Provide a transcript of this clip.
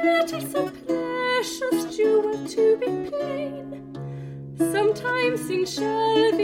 yet it's a precious jewel to be plain. Sometimes in shell